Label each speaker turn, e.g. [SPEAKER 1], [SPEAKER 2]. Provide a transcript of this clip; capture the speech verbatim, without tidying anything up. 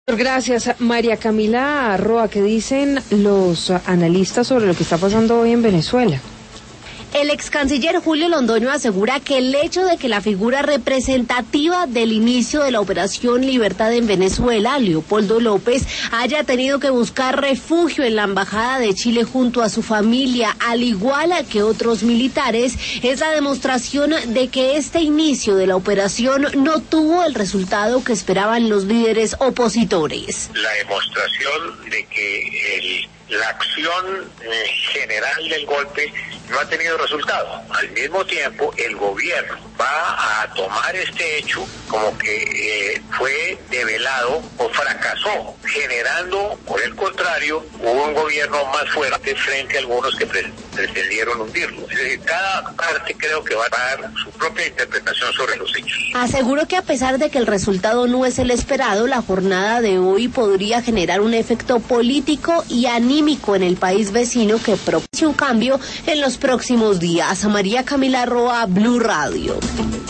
[SPEAKER 1] Gracias, María Camila Roa. ¿Qué dicen los analistas sobre lo que está pasando hoy en Venezuela?
[SPEAKER 2] El ex canciller Julio Londoño asegura que el hecho de que la figura representativa del inicio de la Operación Libertad en Venezuela, Leopoldo López, haya tenido que buscar refugio en la Embajada de Chile junto a su familia, al igual que otros militares, es la demostración de que este inicio de la operación no tuvo el resultado que esperaban los líderes opositores.
[SPEAKER 3] La demostración de que el la acción eh, general del golpe no ha tenido resultado. Al mismo tiempo, el gobierno va a tomar este hecho como que eh, fue develado o fracasó, generando, por el contrario, un gobierno más fuerte frente a algunos que pre pretendieron hundirlo. Es decir, cada parte creo que va a dar su propia interpretación sobre los hechos.
[SPEAKER 2] Aseguró que a pesar de que el resultado no es el esperado, la jornada de hoy podría generar un efecto político y anímico en el país vecino que propicie un cambio en los próximos días. María Camila Roa, Blue Radio.